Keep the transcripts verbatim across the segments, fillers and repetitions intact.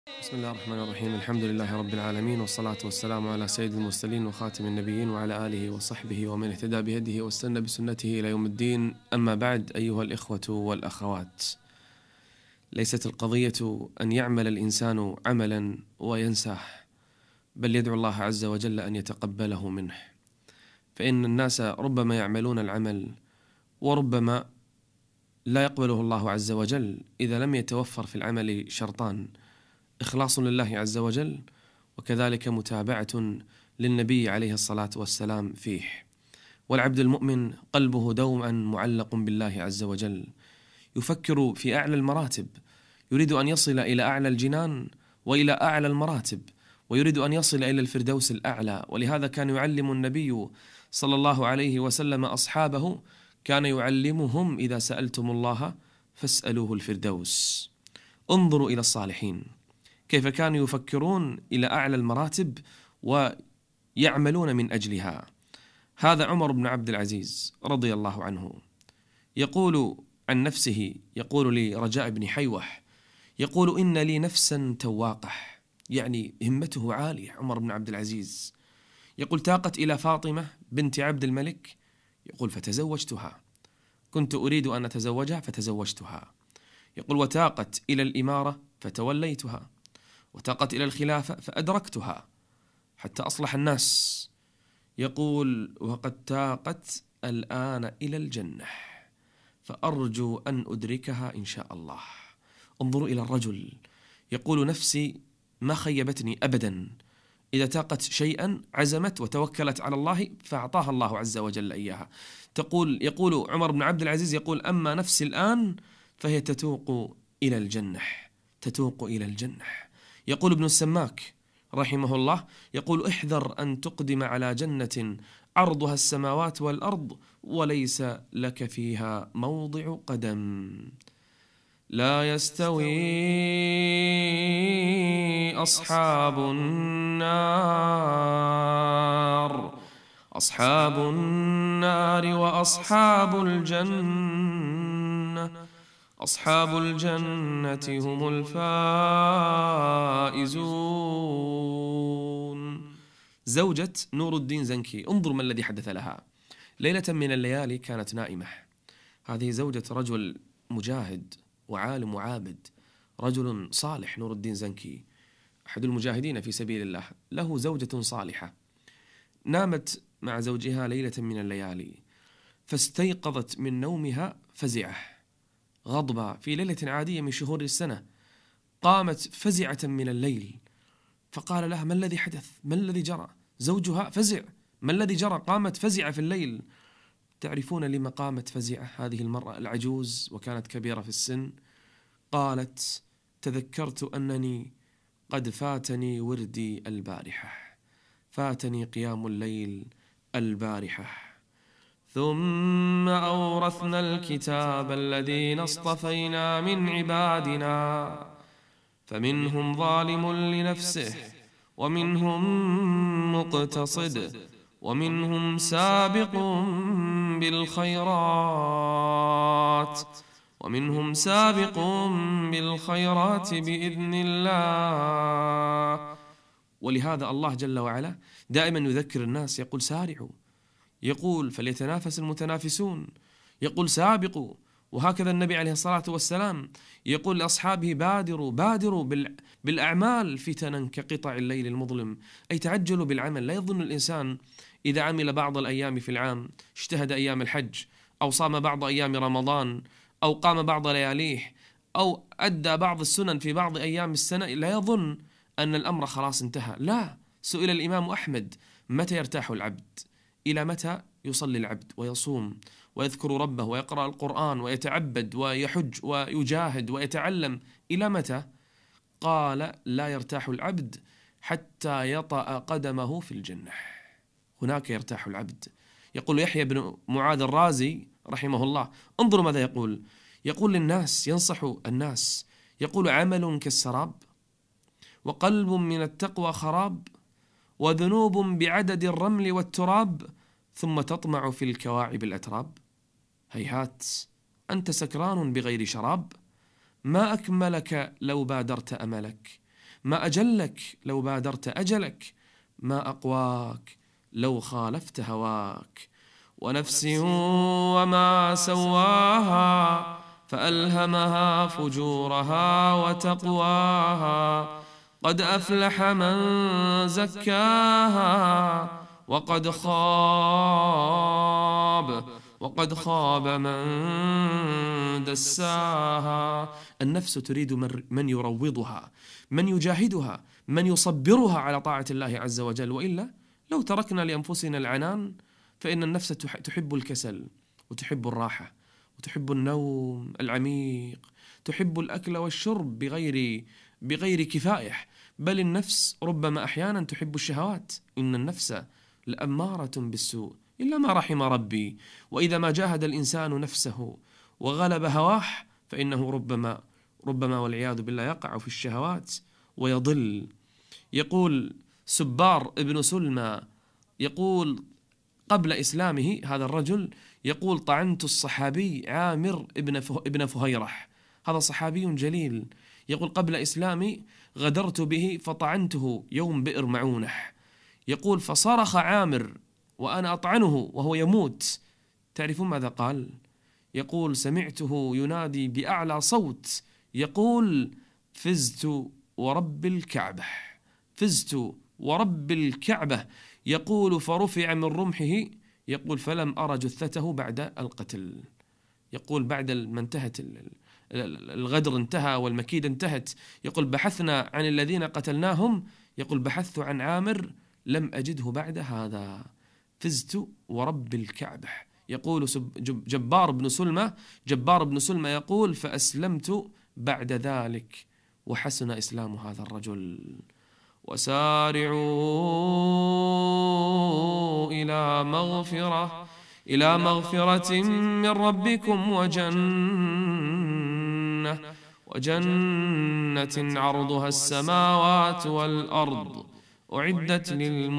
بسم الله الرحمن الرحيم. الحمد لله رب العالمين، والصلاة والسلام على سيد المرسلين وخاتم النبيين وعلى آله وصحبه ومن اهتدى بهديه واستنى بسنته إلى يوم الدين. أما بعد، أيها الإخوة والأخوات، ليست القضية أن يعمل الإنسان عملا وينساه، بل يدعو الله عز وجل أن يتقبله منه، فإن الناس ربما يعملون العمل وربما لا يقبله الله عز وجل إذا لم يتوفر في العمل شرطان: إخلاص لله عز وجل، وكذلك متابعة للنبي عليه الصلاة والسلام فيه. والعبد المؤمن قلبه دوما معلق بالله عز وجل، يفكر في أعلى المراتب، يريد أن يصل إلى أعلى الجنان وإلى أعلى المراتب، ويريد أن يصل إلى الفردوس الأعلى. ولهذا كان يعلم النبي صلى الله عليه وسلم أصحابه، كان يعلمهم: إذا سألتم الله فاسألوه الفردوس. انظروا إلى الصالحين كيف كانوا يفكرون إلى أعلى المراتب ويعملون من أجلها. هذا عمر بن عبد العزيز رضي الله عنه يقول عن نفسه، يقول لرجاء بن حيوح، يقول: إن لي نفسا تواقح، يعني همته عالية. عمر بن عبد العزيز يقول: تاقت إلى فاطمة بنت عبد الملك، يقول: فتزوجتها، كنت أريد أن أتزوجها فتزوجتها. يقول: وتاقت إلى الإمارة فتوليتها، وتاقت إلى الخلافة فأدركتها حتى أصلح الناس. يقول: وقد تاقت الآن إلى الجنة، فأرجو أن أدركها إن شاء الله. انظروا إلى الرجل يقول: نفسي ما خيبتني أبدا، إذا تاقت شيئا عزمت وتوكلت على الله فأعطاها الله عز وجل إياها. تقول يقول عمر بن عبد العزيز، يقول: أما نفسي الآن فهي تتوق إلى الجنة، تتوق إلى الجنة. يقول ابن السماك رحمه الله، يقول: احذر أن تقدم على جنة عرضها السماوات والأرض وليس لك فيها موضع قدم. لا يستوي أصحاب النار أصحاب النار وأصحاب الجنة أصحاب الجنة هم الفائزون. زوجة نور الدين زنكي، انظر ما الذي حدث لها. ليلة من الليالي كانت نائمة. هذه زوجة رجل مجاهد وعالم وعابد، رجل صالح. نور الدين زنكي أحد المجاهدين في سبيل الله، له زوجة صالحة. نامت مع زوجها ليلة من الليالي، فاستيقظت من نومها فزعة غضبة في ليلة عادية من شهور السنة. قامت فزعة من الليل، فقال لها: ما الذي حدث؟ ما الذي جرى؟ زوجها فزع، ما الذي جرى؟ قامت فزعة في الليل. تعرفون لما قامت فزعة هذه المرأة العجوز وكانت كبيرة في السن؟ قالت: تذكرت أنني قد فاتني وردي البارحة، فاتني قيام الليل البارحة، ثم أورثنا الكتاب الذين اصطفينا من عبادنا، فمنهم ظالم لنفسه ومنهم مقتصد ومنهم سابق بالخيرات ومنهم سابق بالخيرات بإذن الله. ولهذا الله جل وعلا دائما يذكر الناس، يقول: سارعوا، يقول: فليتنافس المتنافسون، يقول: سابقوا. وهكذا النبي عليه الصلاة والسلام يقول لأصحابه: بادروا بادروا بالأعمال فتنا كقطع الليل المظلم، أي تعجلوا بالعمل. لا يظن الإنسان إذا عمل بعض الأيام في العام، اجتهد أيام الحج، أو صام بعض أيام رمضان، أو قام بعض لياليه، أو أدى بعض السنن في بعض أيام السنة، لا يظن أن الأمر خلاص انتهى. لا. سئل الإمام أحمد: متى يرتاح العبد؟ إلى متى يصلي العبد ويصوم ويذكر ربه ويقرأ القرآن ويتعبد ويحج ويجاهد ويتعلم؟ إلى متى؟ قال: لا يرتاح العبد حتى يطأ قدمه في الجنة، هناك يرتاح العبد. يقول يحيى بن معاذ الرازي رحمه الله، انظروا ماذا يقول. يقول للناس، ينصح الناس، يقول: عمل كالسراب، وقلب من التقوى خراب، وذنوب بعدد الرمل والتراب، ثم تطمع في الكواعب الأتراب. هيهات، أنت سكران بغير شراب، ما أكملك لو بادرت أملك، ما أجلك لو بادرت أجلك، ما أقواك لو خالفت هواك. ونفس وما سواها فألهمها فجورها وتقواها. قد أفلح من زكاها وقد خاب وقد خاب من دساها. النفس تريد من يروضها، من يجاهدها، من يصبرها على طاعة الله عز وجل. وإلا لو تركنا لأنفسنا العنان فإن النفس تحب الكسل وتحب الراحة وتحب النوم العميق، تحب الأكل والشرب بغير بغير كفائح. بل النفس ربما أحيانا تحب الشهوات. إن النفس لأمارة بالسوء إلا ما رحم ربي. وإذا ما جاهد الإنسان نفسه وغلب هواه فإنه ربما ربما والعياذ بالله يقع في الشهوات ويضل. يقول سبار ابن سلمى، يقول قبل إسلامه هذا الرجل، يقول طعنت الصحابي عامر ابن فهيرح، هذا صحابي جليل، يقول قبل إسلامي غدرت به فطعنته يوم بئر معونح. يقول فصرخ عامر وأنا أطعنه وهو يموت. تعرفون ماذا قال؟ يقول سمعته ينادي بأعلى صوت يقول فزت ورب الكعبة، فزت ورب الكعبة. يقول فرفع من رمحه، يقول فلم أرى جثته بعد القتل. يقول بعد ما انتهت الغدر انتهى والمكيد انتهت، يقول بحثنا عن الذين قتلناهم، يقول بحثت عن عامر لم أجده بعد هذا. فزت ورب الكعبة. يقول جبار بن سلمة جبار بن سلمة يقول فأسلمت بعد ذلك وحسن إسلام هذا الرجل. وسارعوا إلى مغفرة إلى مغفرة من ربكم وجنة وجنة عرضها السماوات والأرض أعدت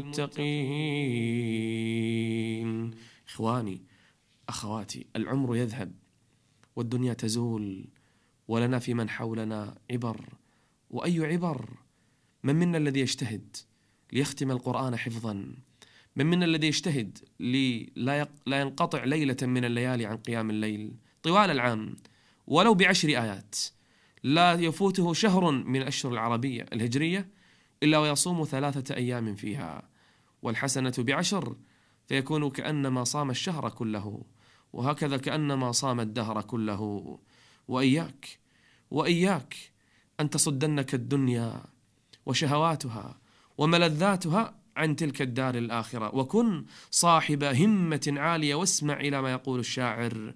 للمتقين. إخواني أخواتي، العمر يذهب والدنيا تزول ولنا في من حولنا عبر. وأي عبر؟ من منا الذي يجتهد ليختم القرآن حفظا؟ من منا الذي يجتهد لا ينقطع ليلة من الليالي عن قيام الليل طوال العام ولو بعشر آيات؟ لا يفوته شهر من الأشهر العربية الهجرية إلا ويصوم ثلاثة أيام فيها، والحسنة بعشر فيكون كأنما صام الشهر كله، وهكذا كأنما صام الدهر كله. وإياك وإياك أن تصدنك الدنيا وشهواتها وملذاتها عن تلك الدار الآخرة، وكن صاحب همة عالية. واسمع إلى ما يقول الشاعر: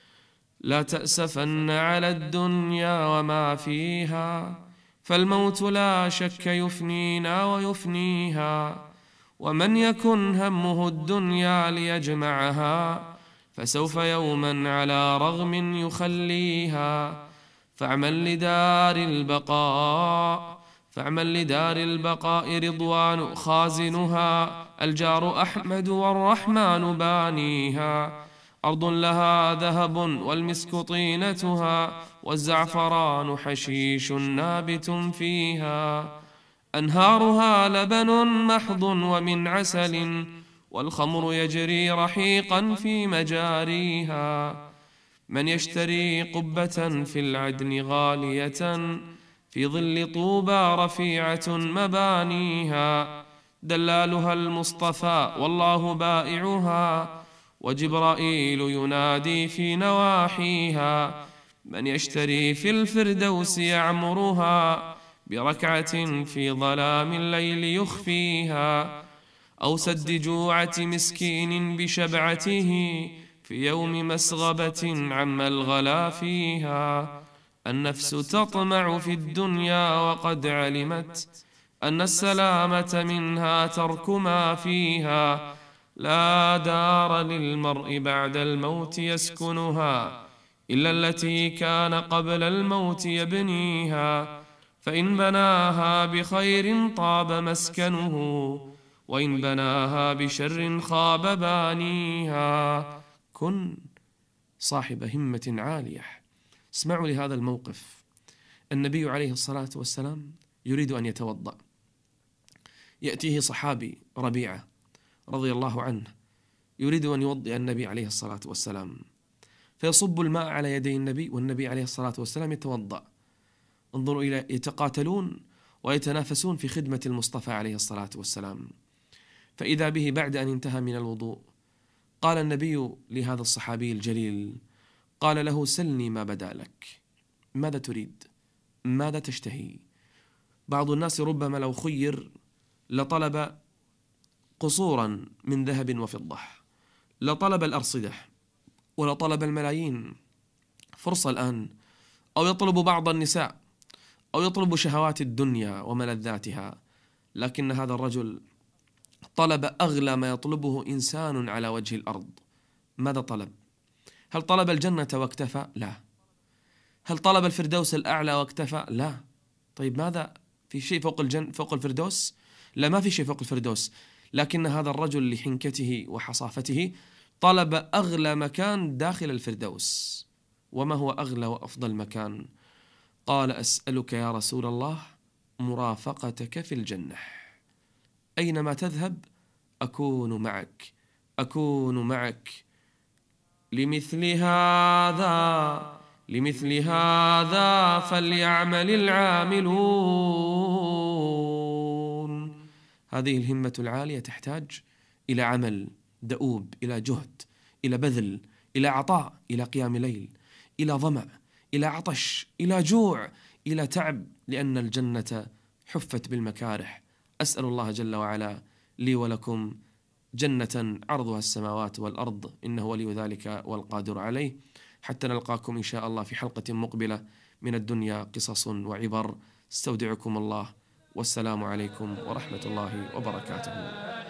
لا تأسفن على الدنيا وما فيها، فالموت لا شك يفنينا ويفنيها. ومن يكن همه الدنيا ليجمعها، فسوف يوما على رغم يخليها. فاعمل لدار البقاء فاعمل لدار البقاء رضوان خازنها. الجار أحمد والرحمن بانيها. أرض لها ذهب والمسك طينتها، والزعفران حشيش نابت فيها. أنهارها لبن محض ومن عسل، والخمر يجري رحيقا في مجاريها. من يشتري قبة في العدن غالية، في ظل طوبى رفيعة مبانيها. دلالها المصطفى والله بائعها، وجبرائيل ينادي في نواحيها. من يشتري في الفردوس يعمرها، بركعة في ظلام الليل يخفيها. أو سد جوعة مسكين بشبعته، في يوم مسغبة عم الغلا فيها. النفس تطمع في الدنيا وقد علمت أن السلامة منها ترك ما فيها. لا دار للمرء بعد الموت يسكنها، إلا التي كان قبل الموت يبنيها. فإن بناها بخير طاب مسكنه، وإن بناها بشر خاب بانيها. كن صاحب همة عالية. اسمعوا لهذا الموقف. النبي عليه الصلاة والسلام يريد أن يتوضأ، يأتيه صحابي ربيعة رضي الله عنه يريد أن يوضئ النبي عليه الصلاة والسلام، فيصب الماء على يدي النبي والنبي عليه الصلاة والسلام يتوضأ. انظروا إلى يتقاتلون ويتنافسون في خدمة المصطفى عليه الصلاة والسلام. فإذا به بعد أن انتهى من الوضوء قال النبي لهذا الصحابي الجليل، قال له: سلني ما بدا لك، ماذا تريد؟ ماذا تشتهي؟ بعض الناس ربما لو خير لطلب قصورا من ذهب وفضة، لطلب الأرصدة، ولطلب الملايين. فرصة الآن، أو يطلب بعض النساء، أو يطلب شهوات الدنيا وملذاتها. لكن هذا الرجل طلب أغلى ما يطلبه إنسان على وجه الأرض. ماذا طلب؟ هل طلب الجنة واكتفى؟ لا. هل طلب الفردوس الأعلى واكتفى؟ لا. طيب ماذا؟ في شيء فوق الجنة فوق الفردوس؟ لا، ما في شيء فوق الفردوس. لكن هذا الرجل لحنكته وحصافته طلب أغلى مكان داخل الفردوس. وما هو أغلى وأفضل مكان؟ قال: أسألك يا رسول الله مرافقتك في الجنة، أينما تذهب أكون معك، أكون معك. لمثل هذا لمثل هذا فليعمل العاملون. هذه الهمة العالية تحتاج إلى عمل دؤوب، إلى جهد، إلى بذل، إلى عطاء، إلى قيام ليل، إلى ظمأ، إلى عطش، إلى جوع، إلى تعب، لأن الجنة حفت بالمكاره. أسأل الله جل وعلا لي ولكم جنة عرضها السماوات والأرض، إنه ولي ذلك والقادر عليه. حتى نلقاكم إن شاء الله في حلقة مقبلة من الدنيا قصص وعبر. استودعكم الله، والسلام عليكم ورحمة الله وبركاته.